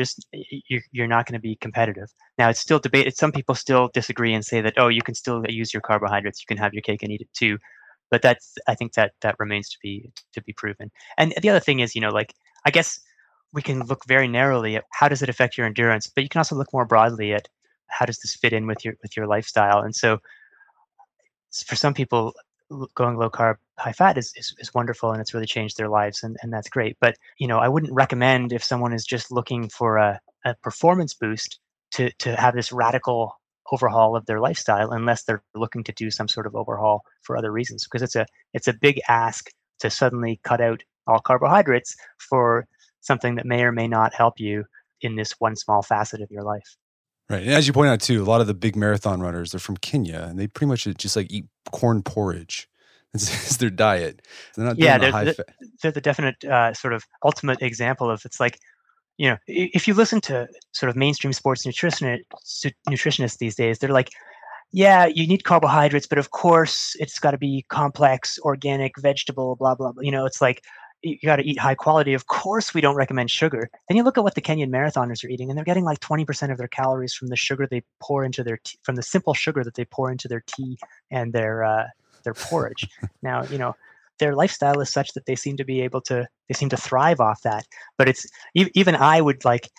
you're not going to be competitive. Now, it's still debated. Some people still disagree and say that, you can still use your carbohydrates. You can have your cake and eat it too. But I think that remains to be proven. And the other thing is, I guess we can look very narrowly at how does it affect your endurance, but you can also look more broadly at how does this fit in with your lifestyle. And so for some people, going low carb, high fat is wonderful, and it's really changed their lives, and that's great. But I wouldn't recommend, if someone is just looking for a performance boost, to have this radical overhaul of their lifestyle unless they're looking to do some sort of overhaul for other reasons, because it's a big ask to suddenly cut out all carbohydrates for something that may or may not help you in this one small facet of your life. Right. And as you point out too, a lot of the big marathon runners, they're from Kenya, and they pretty much just eat corn porridge. It's their diet. They're not Yeah, doing the high fat. they're the definite sort of ultimate example of it's like, if you listen to sort of mainstream sports nutritionists these days, they're like, yeah, you need carbohydrates, but of course it's got to be complex, organic, vegetable, blah, blah, blah. It's like you got to eat high quality. Of course, we don't recommend sugar. Then you look at what the Kenyan marathoners are eating, and they're getting like 20% of their calories from the sugar they pour into their tea, from the simple sugar that they pour into their tea and their porridge. Now, their lifestyle is such that they seem to thrive off that. But it's even I would like.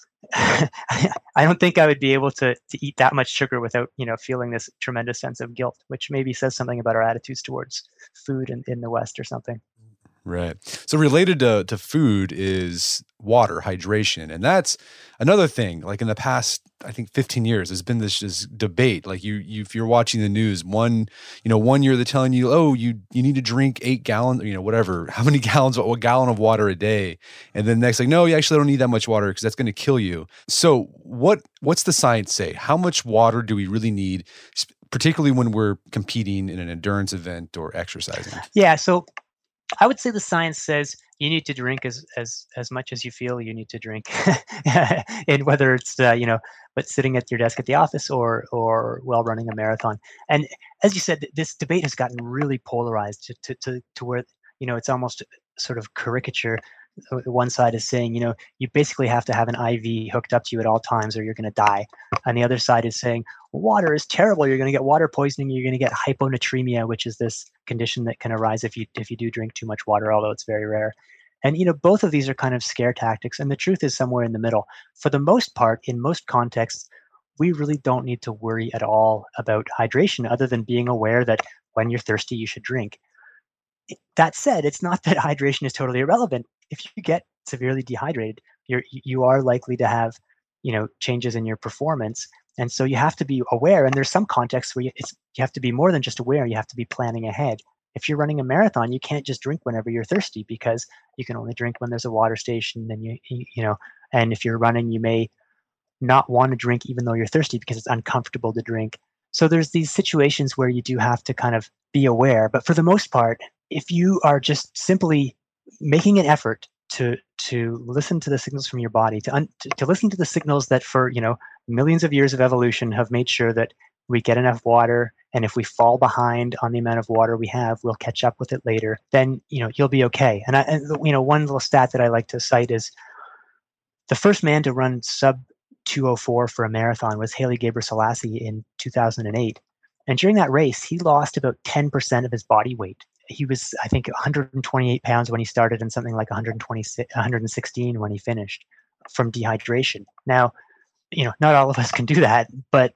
I don't think I would be able to eat that much sugar without feeling this tremendous sense of guilt, which maybe says something about our attitudes towards food in the West or something. Right. So related to food is water, hydration. And that's another thing. Like in the past, I think 15 years, there's been this debate. Like if you're watching the news, one year they're telling you, oh, you need to drink 8 gallons, whatever, how many gallons, a gallon of water a day. And then next, like, no, you actually don't need that much water because that's going to kill you. So what's the science say? How much water do we really need, particularly when we're competing in an endurance event or exercising? Yeah. So I would say the science says you need to drink as much as you feel you need to drink, and whether it's but sitting at your desk at the office or while running a marathon. And as you said, this debate has gotten really polarized to where it's almost sort of caricature. One side is saying you basically have to have an IV hooked up to you at all times or you're going to die, and the other side is saying water is terrible. You're going to get water poisoning. You're going to get hyponatremia, which is this condition that can arise if you do drink too much water, although it's very rare. And both of these are kind of scare tactics, and the truth is somewhere in the middle. For the most part, in most contexts, we really don't need to worry at all about hydration, other than being aware that when you're thirsty, you should drink. That said, it's not that hydration is totally irrelevant. If you get severely dehydrated, you are likely to have changes in your performance, and so you have to be aware. And there's some contexts where you have to be more than just aware. You have to be planning ahead. If you're running a marathon, you can't just drink whenever you're thirsty because you can only drink when there's a water station. And and if you're running, you may not want to drink even though you're thirsty because it's uncomfortable to drink. So there's these situations where you do have to kind of be aware. But for the most part, if you are just simply making an effort to listen to the signals from your body, to listen to the signals that for millions of years of evolution have made sure that we get enough water, and if we fall behind on the amount of water we have, we'll catch up with it later. Then you'll be okay. And one little stat that I like to cite is the first man to run sub 2:04 for a marathon was Haile Gebrselassie in 2008, and during that race, he lost about 10% of his body weight. He was, I think, 128 pounds when he started and something like 116 when he finished from dehydration. Now, not all of us can do that, but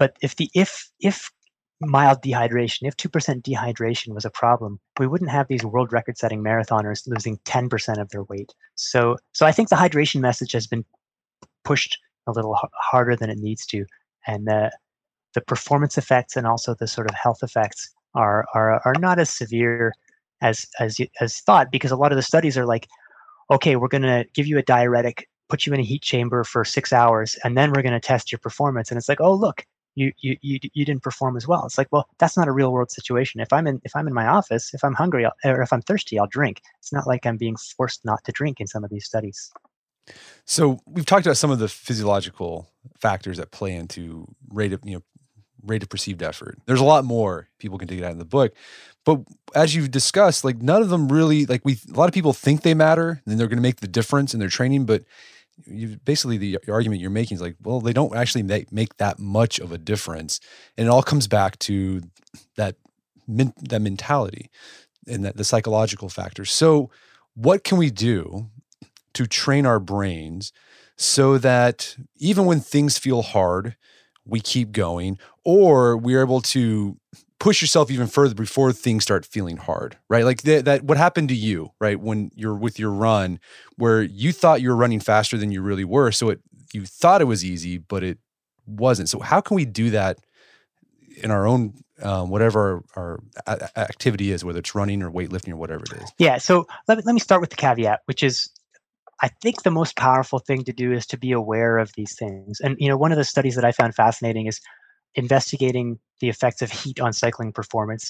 if mild dehydration, if 2% dehydration was a problem, we wouldn't have these world record-setting marathoners losing 10% of their weight. So I think the hydration message has been pushed a little harder than it needs to, and the performance effects and also the sort of health effects are not as severe as thought, because a lot of the studies are like, okay, we're going to give you a diuretic, put you in a heat chamber for 6 hours, and then we're going to test your performance. And it's like, oh, look, you didn't perform as well. It's like, well, that's not a real world situation. If I'm in my office, if I'm hungry or if I'm thirsty, I'll drink. It's not like I'm being forced not to drink in some of these studies. So we've talked about some of the physiological factors that play into rate of perceived effort. There's a lot more people can dig out in the book, but as you've discussed, like none of them really, a lot of people think they matter and they're going to make the difference in their training, but basically the argument you're making is like, well, they don't actually make that much of a difference. And it all comes back to that mentality and the psychological factors. So what can we do to train our brains so that even when things feel hard, we keep going, or we're able to push yourself even further before things start feeling hard, right? Like that what happened to you, right? When you're with your run, where you thought you were running faster than you really were. So you thought it was easy, but it wasn't. So how can we do that in our own, whatever our activity is, whether it's running or weightlifting or whatever it is? Yeah. So let me start with the caveat, which is, I think the most powerful thing to do is to be aware of these things. And, one of the studies that I found fascinating is investigating the effects of heat on cycling performance.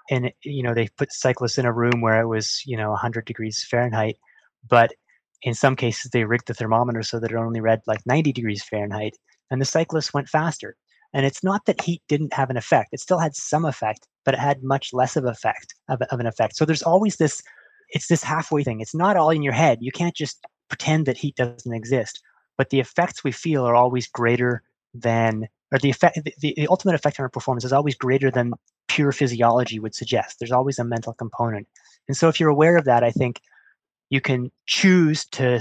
and they put cyclists in a room where it was 100 degrees Fahrenheit, but in some cases they rigged the thermometer so that it only read like 90 degrees Fahrenheit, and the cyclists went faster. And it's not that heat didn't have an effect; it still had some effect, but it had much less of an effect. So there's always this. It's this halfway thing. It's not all in your head. You can't just pretend that heat doesn't exist, but the effects we feel are always greater than, or the effect, the ultimate effect on our performance is always greater than pure physiology would suggest. There's always a mental component. And so if you're aware of that, I think you can choose to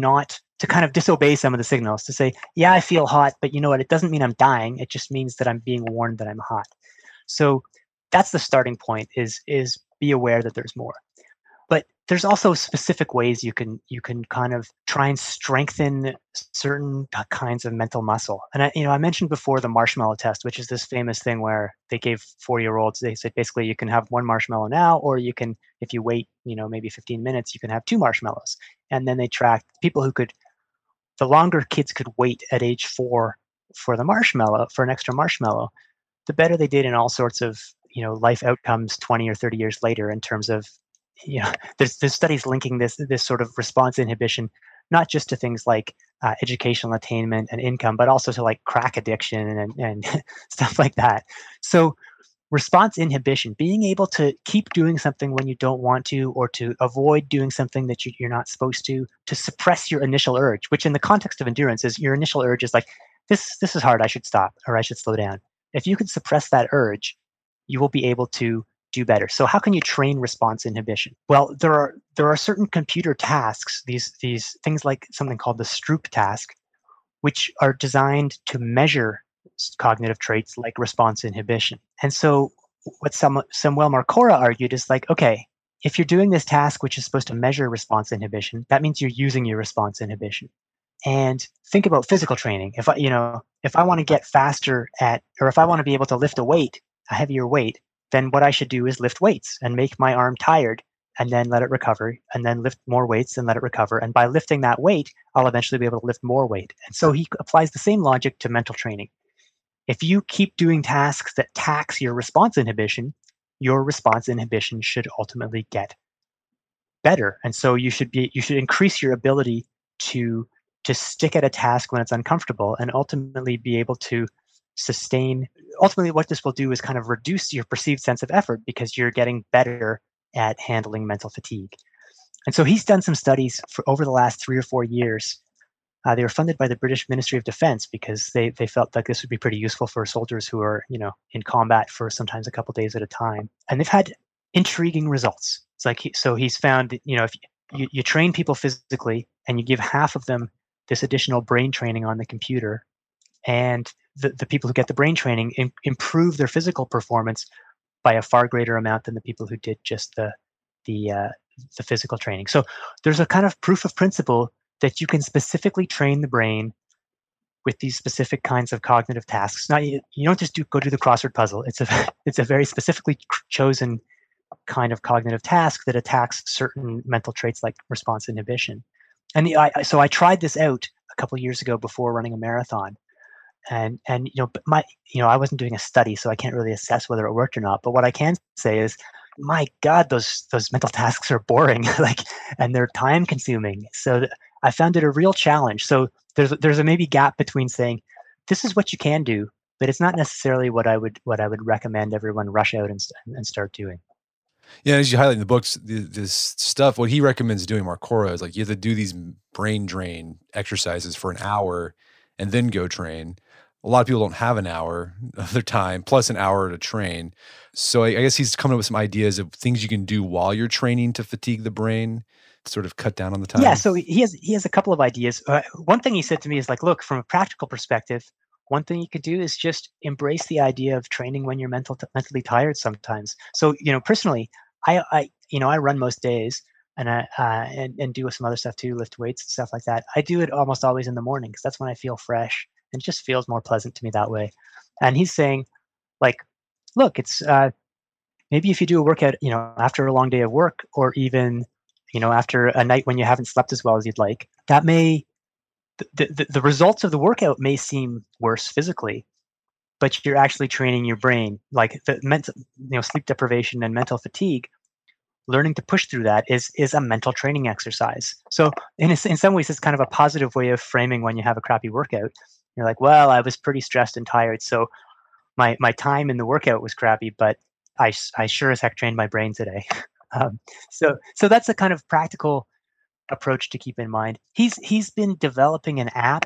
kind of disobey some of the signals, to say, yeah, I feel hot, but you know what? It doesn't mean I'm dying. It just means that I'm being warned that I'm hot. So that's the starting point, is be aware that there's more. But there's also specific ways you can kind of try and strengthen certain kinds of mental muscle. And I mentioned before the marshmallow test, which is this famous thing where they gave 4-year-olds, they said basically you can have 1 marshmallow now, or you can, if you wait, maybe 15 minutes, you can have 2 marshmallows. And then they tracked people who could, the longer kids could wait at age 4 for the marshmallow, for an extra marshmallow, the better they did in all sorts of, life outcomes 20 or 30 years later, in terms of, there's studies linking this sort of response inhibition, not just to things like educational attainment and income, but also to like crack addiction and stuff like that. So response inhibition, being able to keep doing something when you don't want to, or to avoid doing something that you're not supposed to suppress your initial urge, which in the context of endurance is your initial urge is like, this is hard, I should stop, or I should slow down. If you can suppress that urge, you will be able to do better. So how can you train response inhibition? Well, there are certain computer tasks, these things like something called the Stroop task, which are designed to measure cognitive traits like response inhibition. And so what Samuel Marcora argued is like, okay, if you're doing this task, which is supposed to measure response inhibition, that means you're using your response inhibition. And think about physical training. If I want to get faster or if I want to be able to lift a heavier weight, then what I should do is lift weights and make my arm tired, and then let it recover, and then lift more weights and let it recover. And by lifting that weight, I'll eventually be able to lift more weight. And so he applies the same logic to mental training. If you keep doing tasks that tax your response inhibition should ultimately get better. And so you should increase your ability to stick at a task when it's uncomfortable, and ultimately be able to sustain. Ultimately, what this will do is kind of reduce your perceived sense of effort, because you're getting better at handling mental fatigue. And so he's done some studies for over the last 3 or 4 years. They were funded by the British Ministry of Defense, because they felt like this would be pretty useful for soldiers who are, in combat for sometimes a couple days at a time. And they've had intriguing results. It's like, so he's found, if you train people physically and you give half of them this additional brain training on the computer, and the people who get the brain training improve their physical performance by a far greater amount than the people who did just the physical training. So there's a kind of proof of principle that you can specifically train the brain with these specific kinds of cognitive tasks. Not you don't just go do the crossword puzzle. It's a very specifically chosen kind of cognitive task that attacks certain mental traits like response inhibition. And so I tried this out a couple of years ago before running a marathon. And I wasn't doing a study, so I can't really assess whether it worked or not. But what I can say is, my God, those mental tasks are boring, and they're time consuming. So I found it a real challenge. So there's a maybe gap between saying this is what you can do, but it's not necessarily what I would recommend everyone rush out and start doing. Yeah, as you highlight in the books, this stuff, what he recommends doing, Marcora, is like you have to do these brain drain exercises for an hour and then go train. A lot of people don't have an hour of their time plus an hour to train. So I guess he's coming up with some ideas of things you can do while you're training to fatigue the brain, to sort of cut down on the time. Yeah, so he has a couple of ideas. One thing he said to me is like, look, from a practical perspective, one thing you could do is just embrace the idea of training when you're mentally tired sometimes. So, personally, I run most days, and and do some other stuff too, lift weights and stuff like that. I do it almost always in the morning, because that's when I feel fresh, and it just feels more pleasant to me that way. And he's saying, like, look, it's maybe if you do a workout, after a long day of work, or even, after a night when you haven't slept as well as you'd like, that may the results of the workout may seem worse physically, but you're actually training your brain. Like the mental, sleep deprivation and mental fatigue, learning to push through that is a mental training exercise. So in some ways, it's kind of a positive way of framing when you have a crappy workout. You're like, well, I was pretty stressed and tired, so my time in the workout was crappy, but I sure as heck trained my brain today. So that's a kind of practical approach to keep in mind. He's been developing an app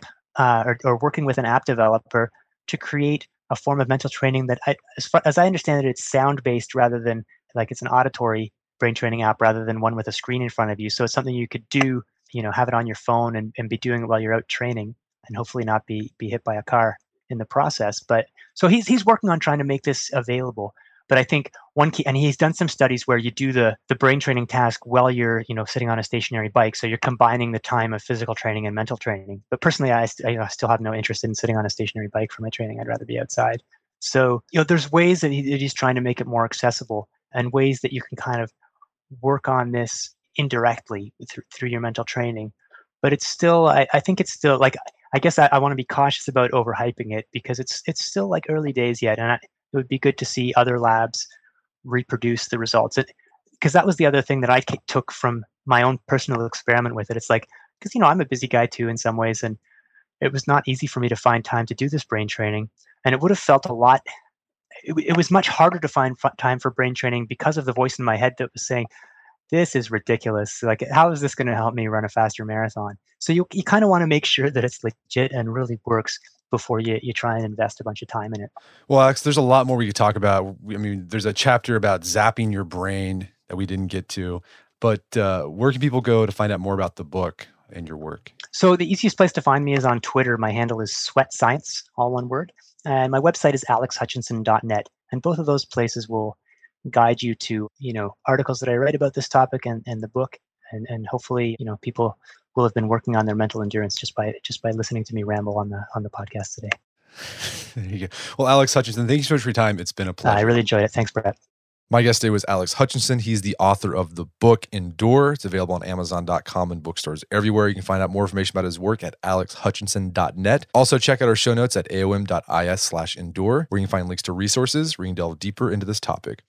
or working with an app developer to create a form of mental training that, as I understand it, it's sound-based rather than like it's an auditory brain training app rather than one with a screen in front of you. So it's something you could do, have it on your phone and be doing it while you're out training and hopefully not be hit by a car in the process. But so he's working on trying to make this available. But I think one key, and he's done some studies where you do the brain training task while you're, sitting on a stationary bike. So you're combining the time of physical training and mental training. But personally, I still have no interest in sitting on a stationary bike for my training. I'd rather be outside. So, there's ways that he's trying to make it more accessible and ways that you can kind of work on this indirectly through your mental training. But it's still, I think it's still like, I guess I want to be cautious about overhyping it because it's still like early days yet. And it would be good to see other labs reproduce the results. Because that was the other thing that I took from my own personal experiment with it. It's like, because, I'm a busy guy too in some ways, and it was not easy for me to find time to do this brain training. And it would have felt a lot, it was much harder to find time for brain training because of the voice in my head that was saying, this is ridiculous. Like, how is this going to help me run a faster marathon? So you kind of want to make sure that it's legit and really works before you try and invest a bunch of time in it. Well, Alex, there's a lot more we could talk about. I mean, there's a chapter about zapping your brain that we didn't get to, but where can people go to find out more about the book and your work? So the easiest place to find me is on Twitter. My handle is Sweat Science, all one word. And my website is alexhutchinson.net. And both of those places will guide you to, articles that I write about this topic and the book. And hopefully, people will have been working on their mental endurance just by listening to me ramble on the podcast today. There you go. Well, Alex Hutchinson, thank you so much for your time. It's been a pleasure. I really enjoyed it. Thanks, Brett. My guest today was Alex Hutchinson. He's the author of the book Endure. It's available on Amazon.com and bookstores everywhere. You can find out more information about his work at alexhutchinson.net. Also, check out our show notes at aom.is/endure, where you can find links to resources where you can delve deeper into this topic.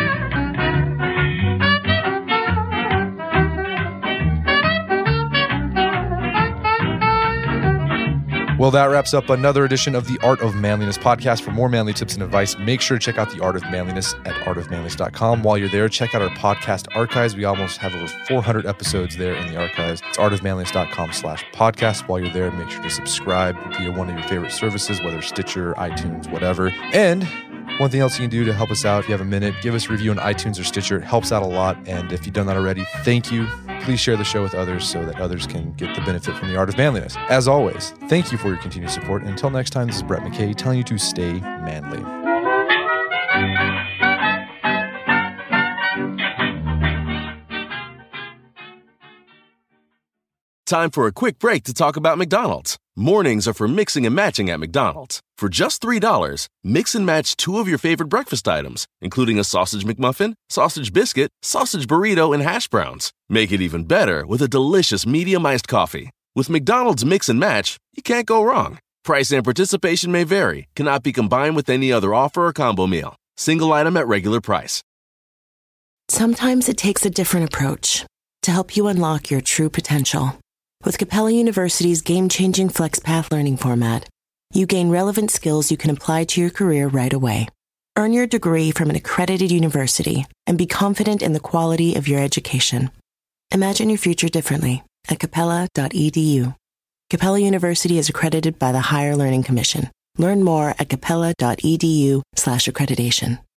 Well, that wraps up another edition of the Art of Manliness podcast. For more manly tips and advice, make sure to check out the Art of Manliness at artofmanliness.com. While you're there, check out our podcast archives. We almost have over 400 episodes there in the archives. It's artofmanliness.com/podcast. While you're there, make sure to subscribe via one of your favorite services, whether Stitcher, iTunes, whatever. And one thing else you can do to help us out, if you have a minute, give us a review on iTunes or Stitcher. It helps out a lot. And if you've done that already, thank you. Please share the show with others so that others can get the benefit from the Art of Manliness. As always, thank you for your continued support. And until next time, this is Brett McKay telling you to stay manly. Time for a quick break to talk about McDonald's. Mornings are for mixing and matching at McDonald's. For just $3, mix and match 2 of your favorite breakfast items, including a sausage McMuffin, sausage biscuit, sausage burrito, and hash browns. Make it even better with a delicious medium iced coffee. With McDonald's Mix and Match, you can't go wrong. Price and participation may vary, cannot be combined with any other offer or combo meal. Single item at regular price. Sometimes it takes a different approach to help you unlock your true potential. With Capella University's game-changing FlexPath learning format, you gain relevant skills you can apply to your career right away. Earn your degree from an accredited university and be confident in the quality of your education. Imagine your future differently at capella.edu. Capella University is accredited by the Higher Learning Commission. Learn more at capella.edu/accreditation.